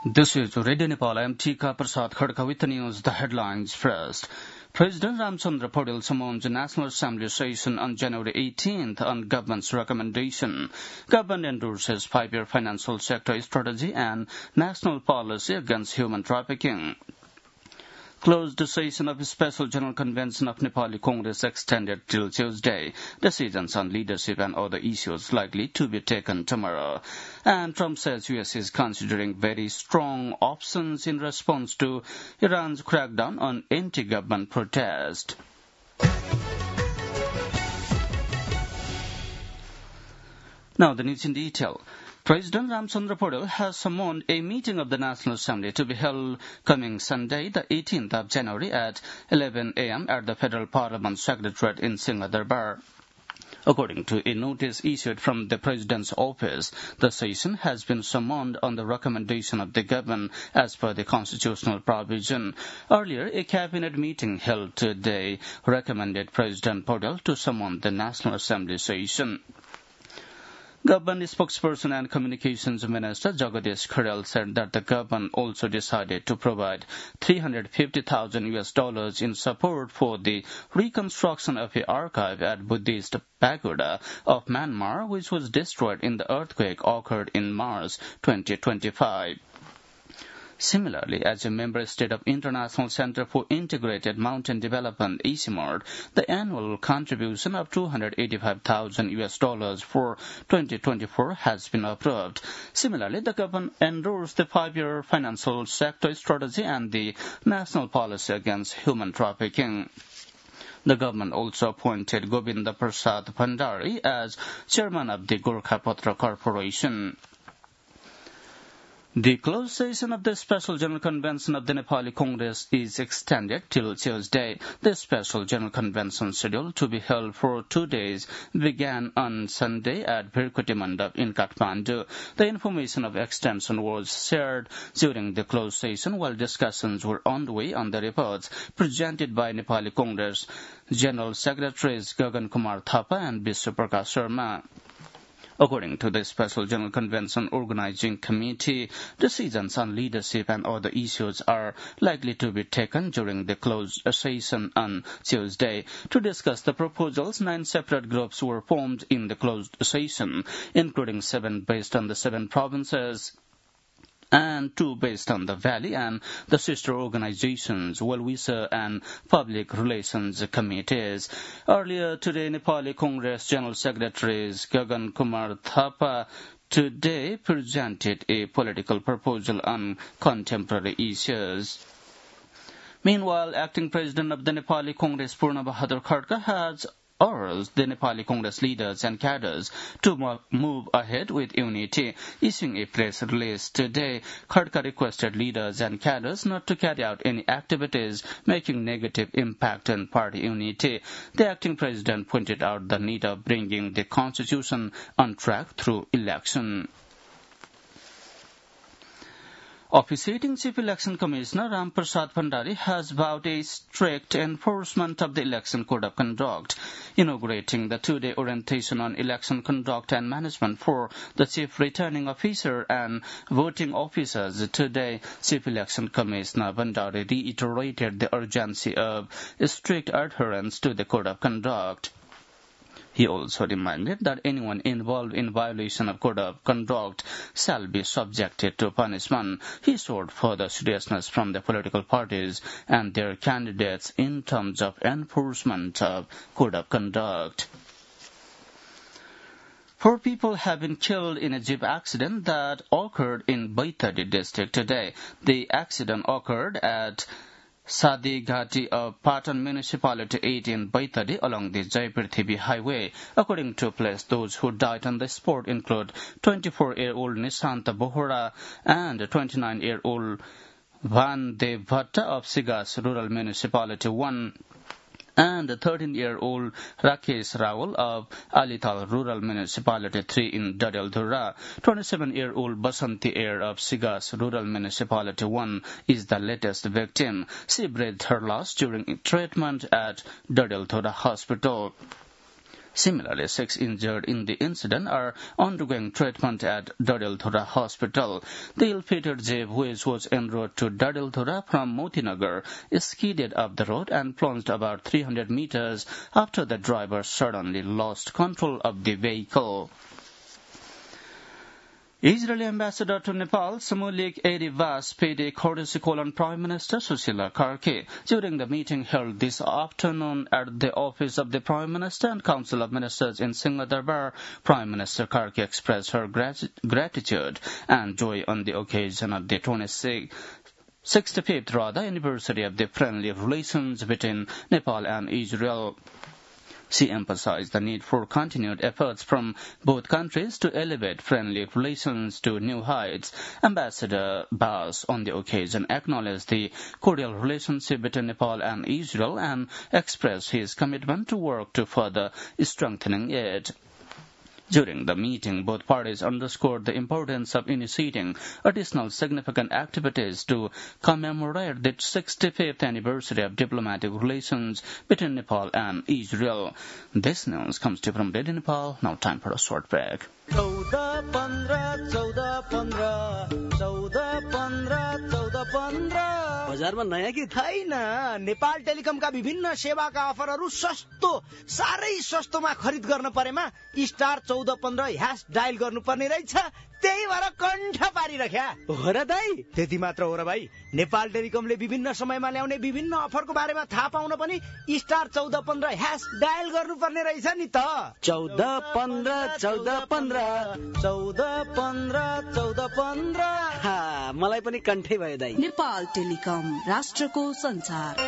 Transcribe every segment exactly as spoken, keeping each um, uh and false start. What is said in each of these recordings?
This is Radio Nepal. I am Tika Prasad Khadka with the news. The headlines first. President Ramchandra Paul summoned the National Assembly session on January eighteenth on government's recommendation. Government endorses five-year financial sector strategy and national policy against human trafficking. Closed session of Special General Convention of Nepali Congress extended till Tuesday. Decisions on leadership and other issues likely to be taken tomorrow. And Trump says U S is considering very strong options in response to Iran's crackdown on anti-government protest. Now the news in detail. President Ramchandra Paul has summoned a meeting of the National Assembly to be held coming Sunday, the eighteenth of January at eleven a.m. at the Federal Parliament Secretariat in Singhadarbar. According to a notice issued from the President's office, the session has been summoned on the recommendation of the government as per the constitutional provision. Earlier, a cabinet meeting held today recommended President Paul to summon the National Assembly session. Government spokesperson and Communications Minister Jagadish Kharel said that the government also decided to provide three hundred fifty thousand U S dollars in support for the reconstruction of an archive at Buddhist pagoda of Myanmar, which was destroyed in the earthquake occurred in March twenty twenty-five. Similarly, as a member state of International Center for Integrated Mountain Development, I C I M O D, the annual contribution of two hundred eighty-five thousand U S dollars for twenty twenty-four has been approved. Similarly, the government endorsed the five-year financial sector strategy and the national policy against human trafficking. The government also appointed Govinda Prasad Bhandari as chairman of the Gorkhapatra Corporation. The closed session of the Special General Convention of the Nepali Congress is extended till Tuesday. The Special General Convention scheduled to be held for two days began on Sunday at Virkuti Mandap in Kathmandu. The information of extension was shared during the closed session while discussions were underway on the reports presented by Nepali Congress General Secretaries Gagan Kumar Thapa and Biswa Prakash Sharma. According to the Special General Convention Organizing Committee, decisions on leadership and other issues are likely to be taken during the closed session on Tuesday. To discuss the proposals, nine separate groups were formed in the closed session, including seven based on the seven provinces and two based on the Valley and the sister organizations, Well-Wisher and Public Relations Committees. Earlier today, Nepali Congress General Secretaries Gagan Kumar Thapa today presented a political proposal on contemporary issues. Meanwhile, Acting President of the Nepali Congress Purna Bahadur Khadka has urged the Nepali Congress leaders and cadres to move ahead with unity. Issuing a press release today, Khadka requested leaders and cadres not to carry out any activities making negative impact on party unity. The acting president pointed out the need of bringing the constitution on track through election. Officiating Chief Election Commissioner Ram Prasad Bhandari has vowed a strict enforcement of the Election Code of Conduct, inaugurating the two-day orientation on election conduct and management for the Chief Returning Officer and voting officers. Today, Chief Election Commissioner Bhandari reiterated the urgency of strict adherence to the Code of Conduct. He also reminded that anyone involved in violation of Code of Conduct shall be subjected to punishment. He sought further seriousness from the political parties and their candidates in terms of enforcement of Code of Conduct. Four people have been killed in a jeep accident that occurred in Baitadi district today. The accident occurred at Sadi Ghati of Patan Municipality eight in Baitadi along the Jaiprithvi Highway. According to police, those who died on the spot include twenty-four-year-old Nishanta Bohora and twenty-nine-year-old Van De Bhatta of Sigas Rural Municipality one and thirteen-year-old Rakesh Rawal of Alital Rural Municipality three in Dadaldhura. twenty-seven-year-old Basanti Air of Sigas Rural Municipality one is the latest victim. She breathed her last during treatment at Dadaldhura Hospital. Similarly, six injured in the incident are undergoing treatment at Dadilthura Hospital. The ill-fated jeep, which was en route to Dadilthura from Motinagar, skidded up the road and plunged about three hundred meters after the driver suddenly lost control of the vehicle. Israeli ambassador to Nepal, Samulik Erivas, paid a courtesy call on Prime Minister Susila Karki. During the meeting held this afternoon at the office of the Prime Minister and Council of Ministers in Singhadarbar, Prime Minister Karki expressed her grat- gratitude and joy on the occasion of the twenty-sixth rather, anniversary of the friendly relations between Nepal and Israel. She emphasized the need for continued efforts from both countries to elevate friendly relations to new heights. Ambassador Bas, on the occasion, acknowledged the cordial relationship between Nepal and Israel and expressed his commitment to work to further strengthening it. During the meeting, both parties underscored the importance of initiating additional significant activities to commemorate the sixty-fifth anniversary of diplomatic relations between Nepal and Israel. This news comes to you from Radio Nepal. Now time for a short break. बजारमा नयाँ कि छैन नेपाल टेलिकमका विभिन्न सेवाका अफरहरू सस्तो साह्रै सस्तोमा खरिद गर्न परेमा स्टार चौध पन्ध्र ह्यास डायल गर्नुपर्ने रहेछ त्यही भएर कण्ठ पारिरख्या हो र दाइ त्यति मात्र हो र भाइ नेपाल टेलिकमले विभिन्न समयमा ल्याउने विभिन्न अफरको बारेमा थाहा पाउन पनि स्टार चौध पन्ध्र ह्यास डायल गर्नुपर्ने रहेछ नि त चौध पन्ध्र चौध पन्ध्र चौध पन्ध्र चौध पन्ध्र मलाई पनि कण्ठै भयो दाइ नेपाल टेलिकम राष्ट्रको संसार.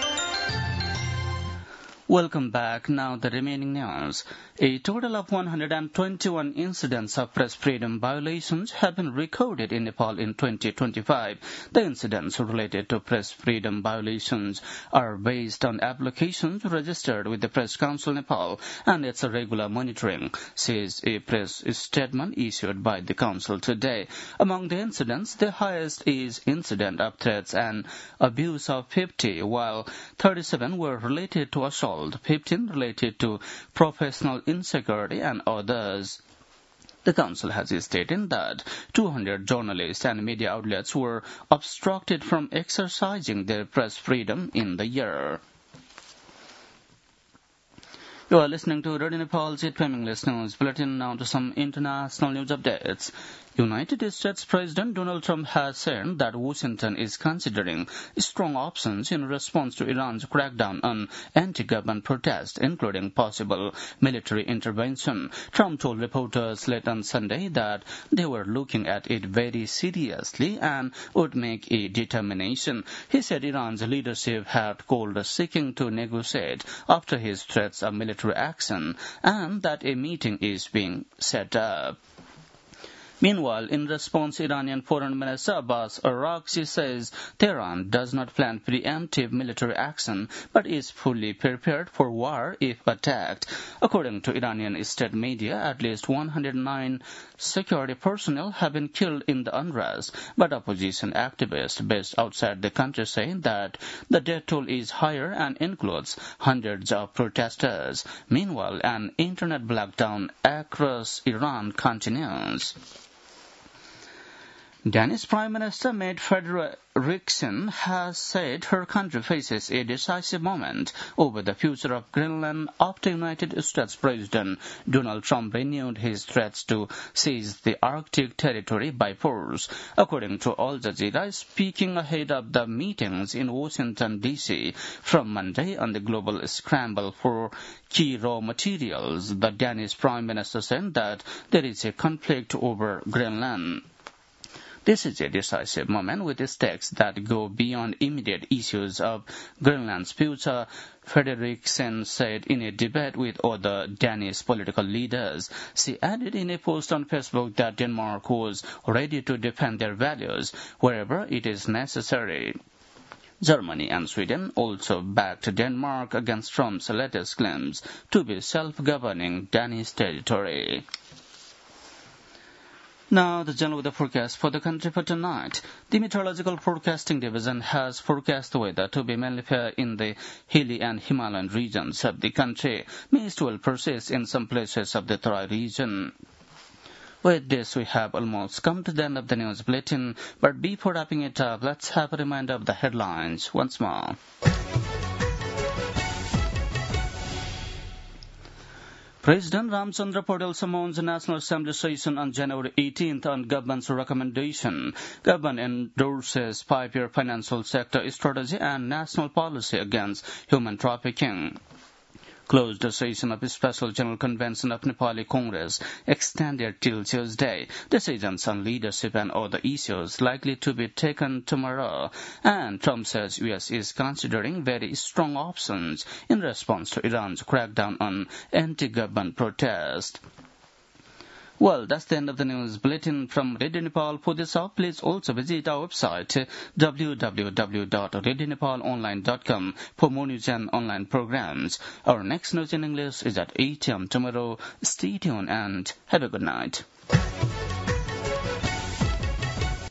Welcome back. Now the remaining news. A total of one hundred twenty-one incidents of press freedom violations have been recorded in Nepal in twenty twenty-five. The incidents related to press freedom violations are based on applications registered with the Press Council Nepal and its regular monitoring, says a press statement issued by the council today. Among the incidents, the highest is incident of threats and abuse of fifty, while thirty-seven were related to assault, fifteen related to professional insecurity and others. The council has stated that two hundred journalists and media outlets were obstructed from exercising their press freedom in the year. You are listening to Radio Nepal's G T V English News Bulletin. Now to some international news updates. United States President Donald Trump has said that Washington is considering strong options in response to Iran's crackdown on anti-government protests, including possible military intervention. Trump told reporters late on Sunday that they were looking at it very seriously and would make a determination. He said Iran's leadership had called seeking to negotiate after his threats of military action and that a meeting is being set up. Meanwhile, in response, Iranian Foreign Minister Abbas Araghchi says Tehran does not plan preemptive military action but is fully prepared for war if attacked. According to Iranian state media, at least one hundred nine security personnel have been killed in the unrest, but opposition activists based outside the country say that the death toll is higher and includes hundreds of protesters. Meanwhile, an internet blackdown across Iran continues. Danish Prime Minister Mette Frederiksen has said her country faces a decisive moment over the future of Greenland after United States President Donald Trump renewed his threats to seize the Arctic territory by force. According to Al Jazeera, speaking ahead of the meetings in Washington, D C from Monday on the global scramble for key raw materials, the Danish Prime Minister said that there is a conflict over Greenland. This is a decisive moment with stakes that go beyond immediate issues of Greenland's future, Frederiksen said in a debate with other Danish political leaders. She added in a post on Facebook that Denmark was ready to defend their values wherever it is necessary. Germany and Sweden also backed Denmark against Trump's latest claims to be self-governing Danish territory. Now, the general weather forecast for the country for tonight. The Meteorological Forecasting Division has forecast the weather to be mainly fair in the hilly and Himalayan regions of the country. Mist will persist in some places of the Tarai region. With this, we have almost come to the end of the news bulletin, but before wrapping it up, let's have a reminder of the headlines once more. President Ramchandra Paul summons a National Assembly session on January eighteenth on government's recommendation. Government endorses five-year financial sector strategy and national policy against human trafficking. Closed the session of the Special General Convention of Nepali Congress extended till Tuesday. Decisions on leadership and other issues likely to be taken tomorrow. And Trump says U S is considering very strong options in response to Iran's crackdown on anti-government protest. Well, that's the end of the news bulletin from Radio Nepal. For this hour, please also visit our website w w w dot radio nepal online dot com for more news and online programs. Our next news in English is at eight a.m. tomorrow. Stay tuned and have a good night.